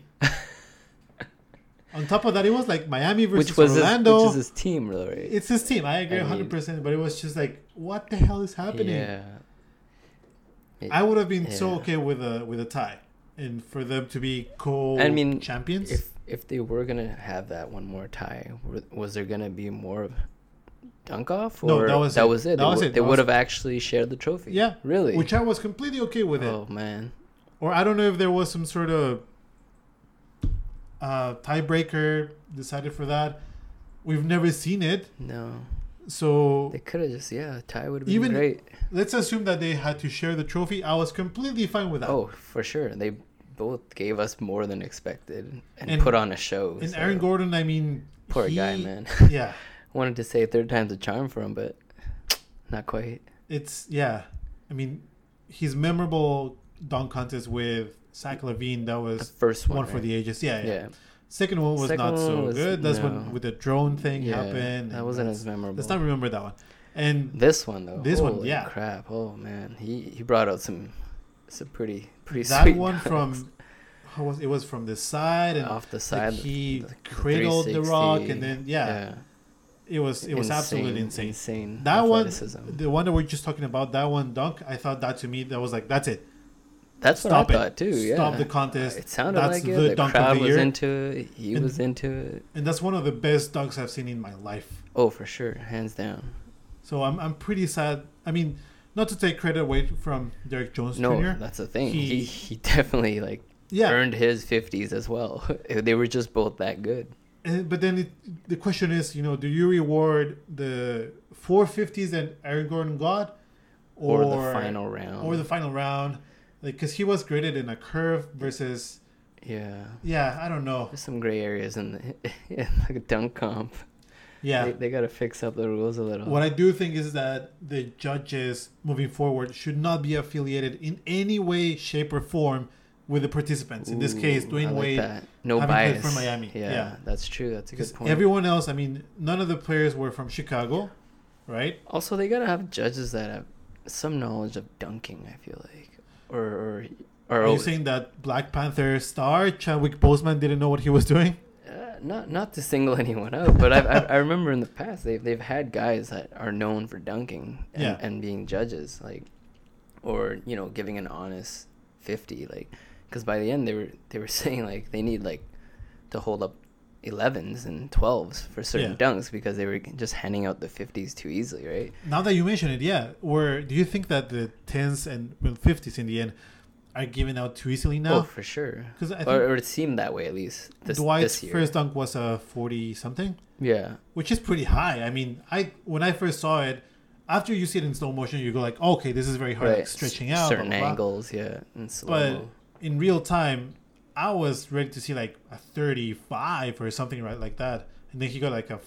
On top of that, it was like Miami versus Orlando. Which is his team, though, right? It's his team. I agree 100%. But it was just like, what the hell is happening? Yeah. I would have been so okay with a tie, and for them to be champions. If they were gonna have that one more tie, was there gonna be more dunk off? Or no, that was it. They would have actually shared the trophy. Yeah, really. Which I was completely okay with it. Oh man. Or I don't know if there was some sort of tiebreaker decided for that. We've never seen it. No. So they could have just tie would have been great. Let's assume that they had to share the trophy. I was completely fine with that. Oh, for sure. They both gave us more than expected and put on a show. And Aaron Gordon, I mean, poor guy, man. Yeah. Wanted to say third time's a charm for him, but not quite. I mean, his memorable dunk contest with Zach LaVine, that was the first one for the ages. Yeah. Second one was not so good. That's when with the drone thing happened. That wasn't as memorable. Let's not remember that one. And this one though. Holy crap. Oh man. He brought out some pretty that sweet one dunks. From it was from the side and off the side. Like he cradled the rock and then it was absolutely insane. That one, the one that we're just talking about, that one dunk, I thought that to me that was like that's it. That's what I thought too. Yeah, stop the contest. It sounded like it. The crowd was into it. He was into it. And that's one of the best dunks I've seen in my life. Oh, for sure, hands down. So I'm pretty sad. I mean, not to take credit away from Derrick Jones Jr. No, that's the thing. He definitely earned his 50s as well. They were just both that good. But then the question is, do you reward the 450s that Aaron Gordon got, or the final round? Because he was graded in a curve versus Yeah, I don't know. There's some gray areas in the in the dunk comp. Yeah. They got to fix up the rules a little. What I do think is that the judges moving forward should not be affiliated in any way, shape, or form with the participants. In this case, Dwayne Wade, that. No having bias played for Miami. Yeah, that's true. That's a good point. Everyone else, I mean, none of the players were from Chicago, right? Also, they gotta have judges that have some knowledge of dunking. I feel like, or Are you saying that Black Panther star Chadwick Boseman didn't know what he was doing? Not to single anyone out, but I remember in the past they've had guys that are known for dunking and being judges, like, or giving an honest 50, like, because by the end they were saying like they need like to hold up 11s and 12s for certain dunks because they were just handing out the 50s too easily, right? Now that you mention it, yeah. Or do you think that the 10s and 50s in the end are given out too easily now? Oh, for sure. Or it seemed that way at least. Dwight's this year. first dunk was a 40 something. Yeah, which is pretty high. I mean, when I first saw it, after you see it in slow motion, you go like, okay, this is very hard, like stretching out, certain blah, blah, blah. angles, and slow. But in real time, I was ready to see like a 35 or something right like that, and then he got like a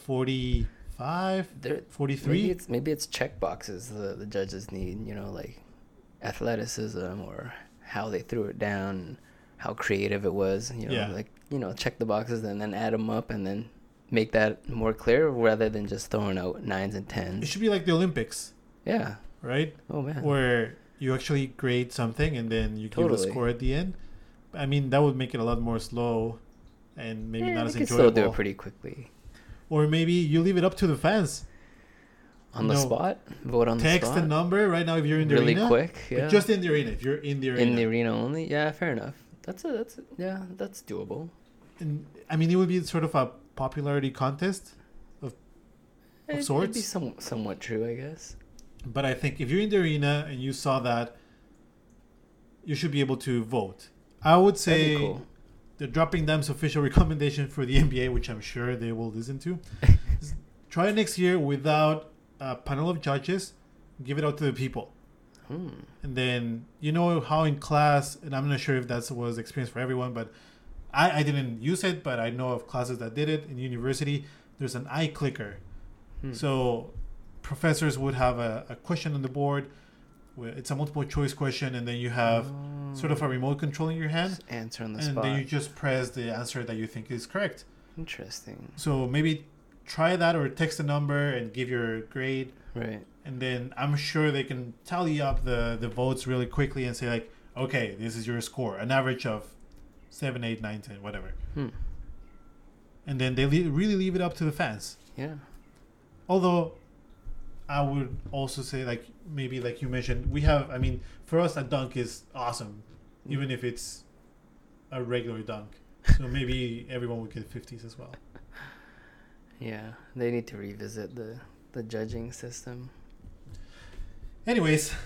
45, 43. Maybe it's check boxes the judges need. Like athleticism or how they threw it down, how creative it was, check the boxes and then add them up and then make that more clear rather than just throwing out 9s and 10s. It should be like the Olympics. Yeah. Right? Oh, man. Where you actually grade something and then you give a score at the end. I mean, that would make it a lot more slow and maybe not as enjoyable. You can still do it pretty quickly. Or maybe you leave it up to the fans. On the spot? Vote on the spot? Text a number right now if you're in the arena. Really quick, yeah. Just in the arena, if you're in the arena. In the arena only? Yeah, fair enough. That's doable. And, I mean, it would be sort of a popularity contest of sorts. It'd be somewhat true, I guess. But I think if you're in the arena and you saw that, you should be able to vote. I would say cool. The Dropping Dimes official recommendation for the NBA, which I'm sure they will listen to, is try it next year without a panel of judges. Give it out to the people. And then, how in class, and I'm not sure if that was experience for everyone, but I didn't use it, but I know of classes that did it in university. There's an eye clicker. So professors would have a question on the board. It's a multiple choice question, and then you have sort of a remote control in your hand. Just answer on the spot. spot. And then you just press the answer that you think is correct. Interesting. So maybe try that or text a number and give your grade. Right. And then I'm sure they can tally up the votes really quickly and say like, okay, this is your score. An average of 7, 8, 9, 10, whatever. And then they really leave it up to the fans. Yeah. Although I would also say, like, maybe like you mentioned, for us a dunk is awesome, even if it's a regular dunk. So maybe everyone would get 50s as well. Yeah, they need to revisit the judging system. Anyways,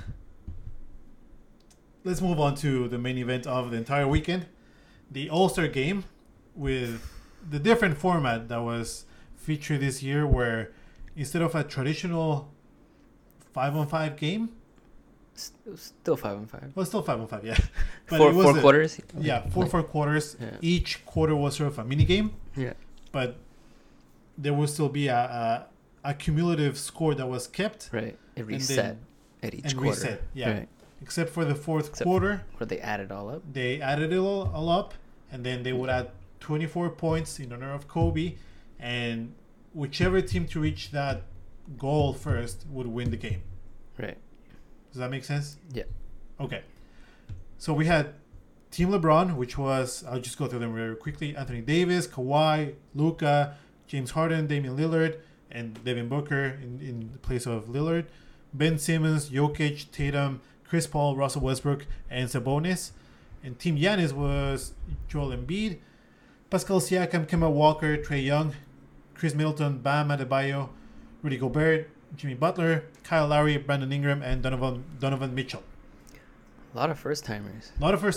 let's move on to the main event of the entire weekend. The All-Star Game, with the different format that was featured this year, where instead of a traditional 5-on-5 game, still 5-on-5. Well, still 5-on-5, yeah. But four quarters. Yeah, four quarters. Yeah. Each quarter was sort of a mini game. Yeah. But there will still be a cumulative score that was kept. Right. It reset at each quarter. Reset, yeah. Right. Except for the fourth quarter. Where they added all up. They added it all up, and then they would add 24 points in honor of Kobe, and whichever team to reach that goal first would win the game. Right. Does that make sense? Yeah. Okay. So we had Team LeBron, which was, I'll just go through them very quickly. Anthony Davis, Kawhi, Luka, James Harden, Damian Lillard, and Devin Booker in the place of Lillard. Ben Simmons, Jokic, Tatum, Chris Paul, Russell Westbrook, and Sabonis. And Team Giannis was Joel Embiid, Pascal Siakam, Kemba Walker, Trae Young, Chris Middleton, Bam Adebayo, Rudy Gobert, Jimmy Butler, Kyle Lowry, Brandon Ingram, and Donovan Mitchell. A lot of first-timers.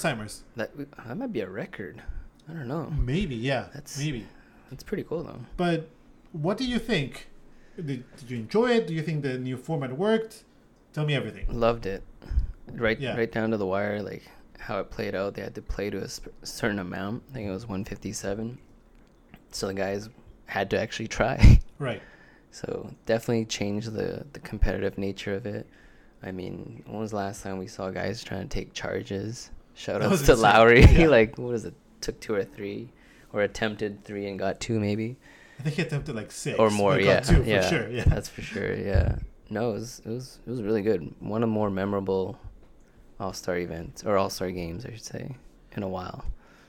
That might be a record. I don't know. Maybe, yeah. Maybe. That's pretty cool, though. But what do you think? Did you enjoy it? Do you think the new format worked? Tell me everything. Loved it. Right down to the wire. Like, how it played out. They had to play to a certain amount. I think it was 157. So the guys had to actually try. Right. So definitely changed the competitive nature of it. I mean, when was the last time we saw guys trying to take charges? Shout outs to insane. Lowry. Yeah. Like, what was it? Took 2 or 3, or attempted 3 and got 2 maybe, I think he attempted like 6 or more. but Yeah, got 2 yeah, for sure. Yeah. that's for sure. Yeah, no, it was really good. One of the more memorable All-Star events, or All-Star games, I should say, in a while.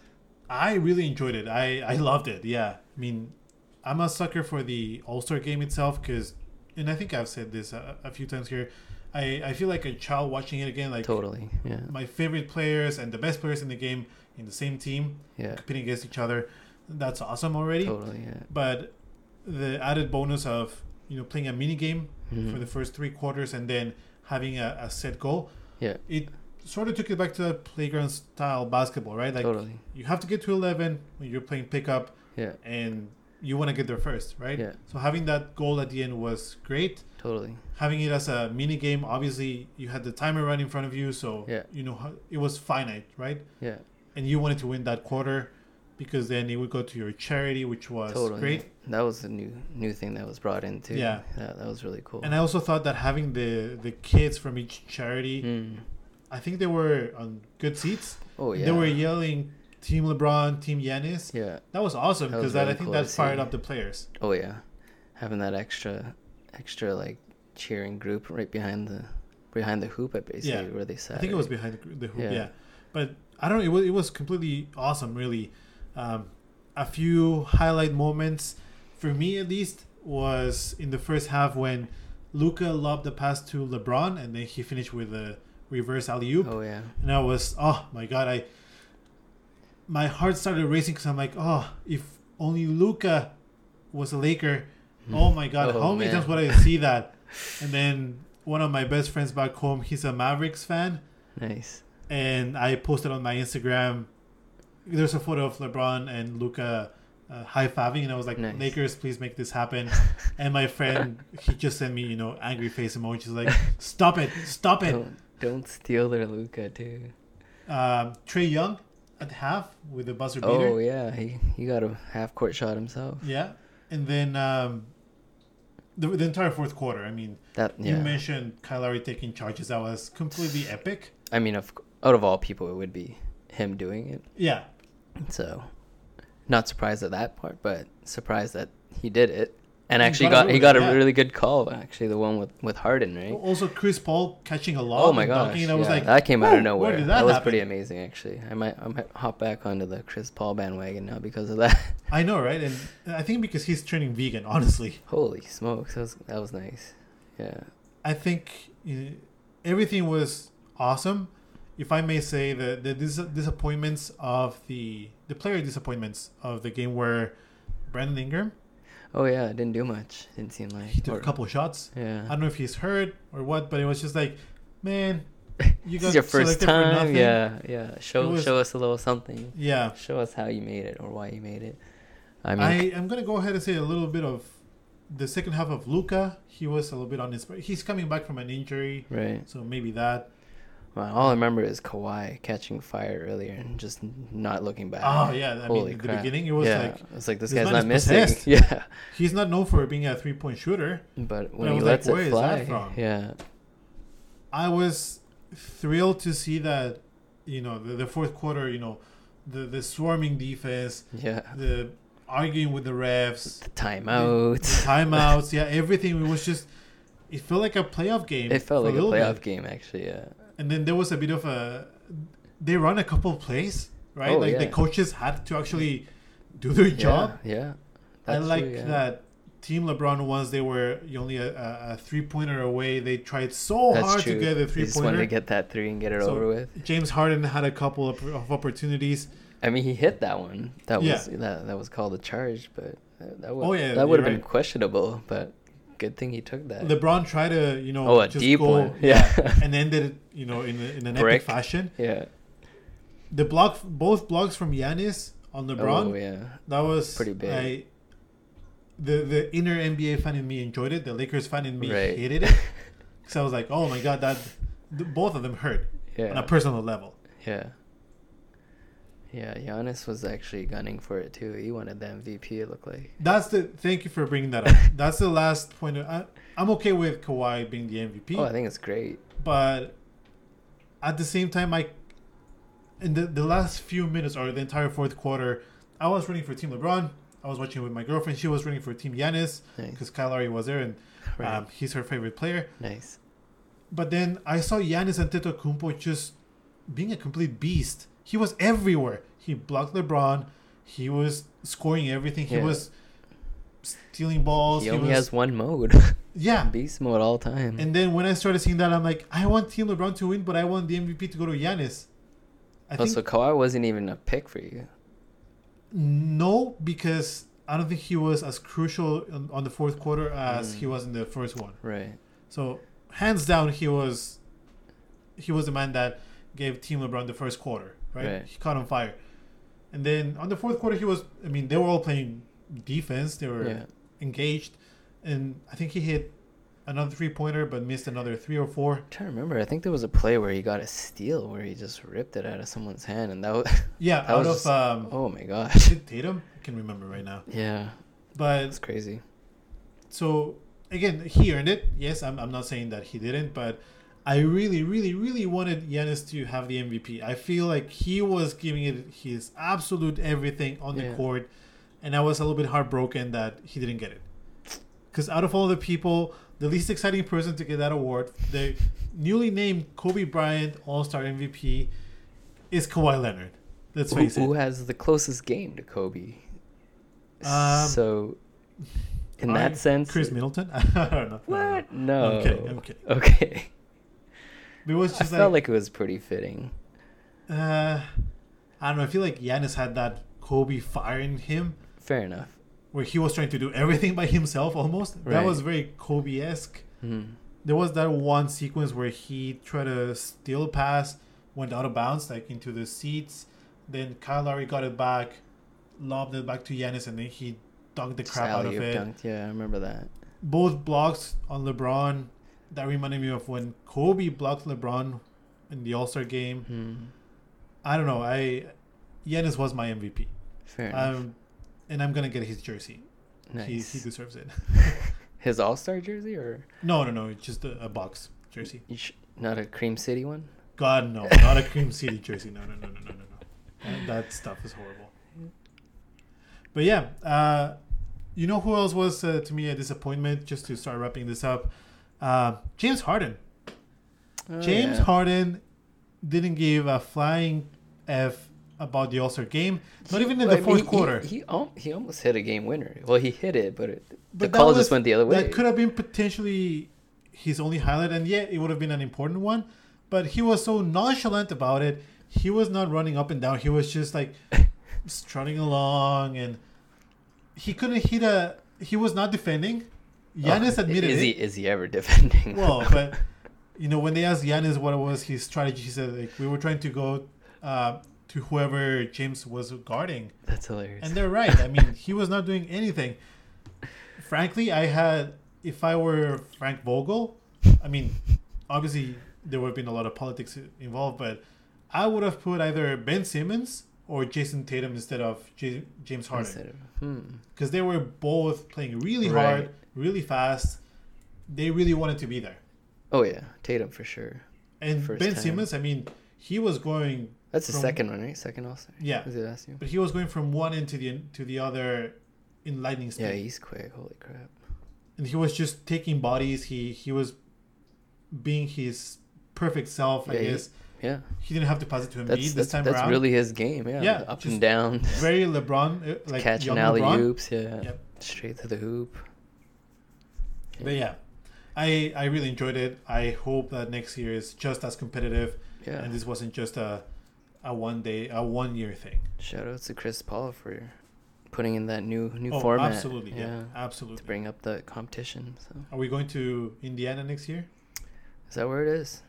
I really enjoyed it. I loved it. Yeah. I mean, I'm a sucker for the All-Star game itself because, and I think I've said this a few times here, I feel like a child watching it again. Like, Totally, yeah. my favorite players and the best players in the game in the same team, Yeah, competing against each other. That's awesome already. totally, yeah. But the added bonus of, playing a mini game Mhm. for the first 3 quarters and then having a set goal, Yeah, it sort of took it back to that playground style basketball, right? Like, totally. you have to get to 11 when you're playing pickup, Yeah, and you want to get there first, right? yeah, So having that goal at the end was great. totally. Having it as a mini game, obviously you had the timer right in front of you, so Yeah. it was finite, right? Yeah, And you wanted to win that quarter because then it would go to your charity, which was totally. great. That was a new thing that was brought in too. Yeah. That was really cool. And I also thought that having the kids from each charity, Mm. I think they were on good seats. Oh yeah. They were yelling Team LeBron, Team Giannis. Yeah. That was awesome That was because really I think cool that to fired see. up the players. Oh yeah, having that extra like cheering group right behind the hoop at basically Yeah. where they sat. I think it was right? behind the hoop, Yeah. yeah. But I don't know, it was completely awesome, really. A few highlight moments, for me at least, was in the first half when Luka lobbed the pass to LeBron and then he finished with a reverse alley-oop. Oh yeah. And I was, oh my God, my heart started racing because I'm like, oh, if only Luka was a Laker, oh my God, Oh, how many man. times would I see that? And then one of my best friends back home, he's a Mavericks fan. Nice. And I posted on my Instagram, there's a photo of LeBron and Luka high-fiving, and I was like, Nice. Lakers, please make this happen. And my friend, he just sent me, angry face emojis, like, stop it. Don't steal their Luka too. Trey Young at half with the buzzer beater. Oh yeah, he got a half court shot himself. Yeah. And then the entire fourth quarter, I mean, you mentioned Kyle Lowry taking charges. That was completely epic. I mean, out of all people, it would be him doing it. Yeah. So, not surprised at that part, but surprised that he did it. And He actually got he got a yeah. really good call, actually, the one with Harden, right? Also, Chris Paul catching a lob. Oh my and gosh, dunking, and I was yeah, like, that came out "Whoa, of nowhere. where did That was happen?" pretty amazing, actually. I might hop back onto the Chris Paul bandwagon now because of that. I know, right? And I think because he's turning vegan, honestly. Holy smokes, that was nice. Yeah. I think everything was awesome. If I may say, the disappointments of the player disappointments of the game were Brandon Ingram. Oh yeah, it didn't do much. Didn't seem like He took a couple of shots. Yeah. I don't know if he's hurt or what, but it was just like, man, you This got is your first selected for time. nothing. Yeah. Show us a little something. Yeah. Show us how you made it or why you made it. I mean, I'm gonna go ahead and say a little bit of the second half of Luka. He was a little bit uninspired. He's coming back from an injury, right. so maybe that. Well, all I remember is Kawhi catching fire earlier and just not looking back. Oh yeah, I Holy mean, in the crap. beginning it was like it was like this this guy's man not is missing. possessed. Yeah, he's not known for being a 3-point shooter. but I when he was lets like, where it is fly, that from? yeah, I was thrilled to see that, the fourth quarter, the swarming defense, yeah, the arguing with the refs, the timeouts. the timeouts, yeah, everything. It was just, it felt like a playoff game. It felt for like a little playoff bit. game, actually. Yeah, And then there was a bit of they run a couple of plays, right? Oh, like the yeah. coaches had to actually do their job. Yeah, I that's like true, yeah. that Team LeBron, once they were only a 3-pointer away, they tried so That's hard true. to get the They just wanted to 3-pointer. get that 3 and get it So, over with. James Harden had a couple of opportunities. I mean, he hit that one. That Yeah. was that was called a charge, but that would Oh, yeah, that would have you're been right. questionable. But good thing he took that. LeBron tried to, a just deep go, one. Yeah. and ended it, in an epic Brick. fashion. Yeah. Both blocks from Giannis on LeBron. Oh yeah. That was Pretty big. The inner NBA fan in me enjoyed it. The Lakers fan in me Right. hated it. So I was like, oh my God, both of them hurt Yeah. on a personal level. Yeah. Yeah, Giannis was actually gunning for it too. He wanted the MVP. It looked like. Thank you for bringing that up. That's the last point. I'm okay with Kawhi being the MVP. Oh, I think it's great. But at the same time, in the last few minutes or the entire fourth quarter, I was rooting for Team LeBron. I was watching with my girlfriend. She was rooting for Team Giannis because Kyle Lowry was there and Right. he's her favorite player. Nice. But then I saw Giannis Antetokounmpo just being a complete beast. He was everywhere. He blocked LeBron. He was scoring everything. He was stealing balls. He only has one mode. Yeah. Beast mode all time. And then when I started seeing that, I'm like, I want Team LeBron to win, but I want the MVP to go to Giannis. So Kawhi wasn't even a pick for you. No, because I don't think he was as crucial on the fourth quarter as he was in the first one. Right. So hands down, he was the man that gave Team LeBron the first quarter. Right? He caught on fire. And then on the fourth quarter, they were all playing defense. They were engaged. And I think he hit another 3-pointer, but missed another 3 or 4. I'm trying to remember. I think there was a play where he got a steal where he just ripped it out of someone's hand. And that was... Yeah, that out was of... oh, my gosh. Is it Tatum? I can remember right now. Yeah. But... It's crazy. So, again, he earned it. Yes, I'm not saying that he didn't, but I really, really, really wanted Giannis to have the MVP. I feel like he was giving it his absolute everything on the court, and I was a little bit heartbroken that he didn't get it. Because out of all the people, the least exciting person to get that award, the newly named Kobe Bryant All-Star MVP, is Kawhi Leonard. Let's face it. Who has the closest game to Kobe? So, in that sense... Chris Middleton? I don't know. What? No. I'm kidding. Okay. It was just I felt like it was pretty fitting. I don't know. I feel like Giannis had that Kobe fire in him. Fair enough. Where he was trying to do everything by himself almost. Right. That was very Kobe-esque. Mm-hmm. There was that one sequence where he tried to steal a pass, went out of bounds, like into the seats. Then Kyle Lowry got it back, lobbed it back to Giannis, and then he dunked the crap out of it. Dunked. Yeah, I remember that. Both blocks on LeBron. That reminded me of when Kobe blocked LeBron in the All-Star game. Mm. I don't know. Giannis was my MVP. Fair enough. And I'm going to get his jersey. Nice. He deserves it. His All-Star jersey or? No. It's just a box jersey. Not a Cream City one? God, no. Not a Cream City jersey. No. That stuff is horrible. But yeah, you know who else was to me a disappointment, just to start wrapping this up? James Harden. James Harden didn't give a flying F about the All-Star game. Not even in the fourth quarter. He almost hit a game winner. Well, he hit it, but the call just went the other way. That could have been potentially his only highlight, and yeah, it would have been an important one. But he was so nonchalant about it. He was not running up and down. He was just like strutting along, and he couldn't hit he was not defending. Giannis admitted it. Is he ever defending? Well, but when they asked Giannis what was his strategy, he said like we were trying to go to whoever James was guarding. That's hilarious. And they're right. I mean, he was not doing anything. Frankly, if I were Frank Vogel, I mean, obviously there would have been a lot of politics involved, but I would have put either Ben Simmons or Jason Tatum instead of James Harden. Because they were both playing really hard, really fast. They really wanted to be there. Oh, yeah. Tatum for sure. And Ben Simmons, I mean, he was going... That's the second one, right? Second All-Star? Yeah. Was it last year? But he was going from one end to the other in lightning speed. Yeah, he's quick. Holy crap. And he was just taking bodies. He was being his perfect self, I guess. He didn't have to pass it to Embiid this time around. That's really his game, yeah. Up and down. Very LeBron. Like catching alley-oops, yeah. Yep. Straight to the hoop. Yeah. But yeah, I really enjoyed it. I hope that next year is just as competitive. Yeah. And this wasn't just a 1 year thing. Shout out to Chris Paul for putting in that new format. Absolutely, yeah, absolutely. To bring up the competition. So. Are we going to Indiana next year? Is that where it is?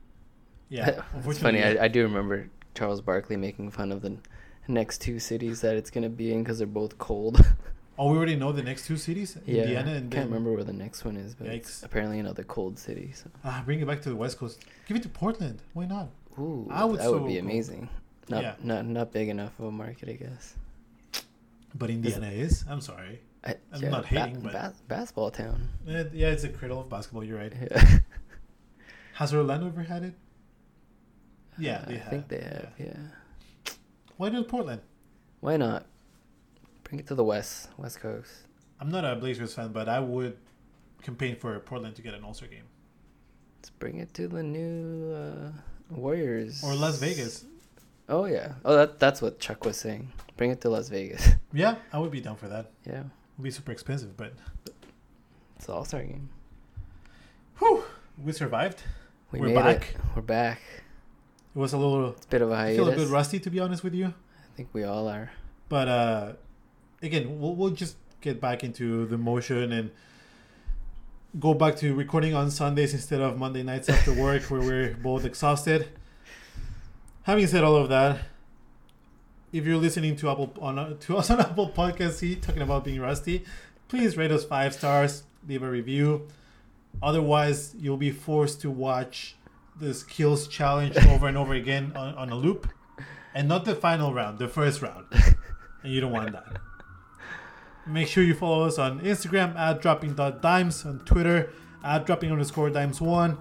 Yeah. It's funny. I do remember Charles Barkley making fun of the next two cities that it's going to be in because they're both cold. Oh, we already know the next two cities? Yeah, Indiana and can't remember where the next one is, but it's apparently another cold city. So. Bring it back to the West Coast. Give it to Portland. Why not? Ooh, that would be amazing. Yeah. Not big enough of a market, I guess. But Indiana is. I'm sorry. I'm not hating, but basketball town. Yeah, it's a cradle of basketball. You're right. Yeah. Has Orlando ever had it? Yeah, I think they have. Yeah. Why not Portland? Why not? Bring it to the West Coast. I'm not a Blazers fan, but I would campaign for Portland to get an All-Star game. Let's bring it to the new Warriors. Or Las Vegas. Oh, yeah. Oh, that's what Chuck was saying. Bring it to Las Vegas. Yeah, I would be down for that. Yeah. It would be super expensive, but... It's the All-Star game. Whew! We survived. We're back. We're back. It was a little... It's a bit of a hiatus. I feel a bit rusty, to be honest with you. I think we all are. But, again, we'll just get back into the motion and go back to recording on Sundays instead of Monday nights after work where we're both exhausted. Having said all of that, if you're listening to us on Apple Podcasts, talking about being rusty, please rate us 5 stars, leave a review. Otherwise, you'll be forced to watch the skills challenge over and over again on a loop, and not the final round, the first round. And you don't want that. Make sure you follow us on Instagram at dropping.dimes, on Twitter at dropping_dimes1,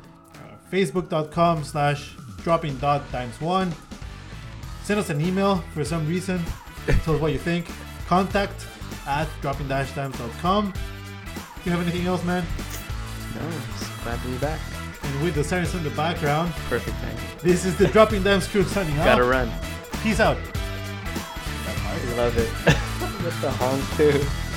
facebook.com/dropping.dimes1. Send us an email for some reason. Tell us what you think. Contact at dropping-dimes.com. Do you have anything else, man? No, just glad to be back. And with the sirens in the background, Perfect time. this is the Dropping Dimes crew signing off. Gotta run. Peace out. Love it. With the honk too.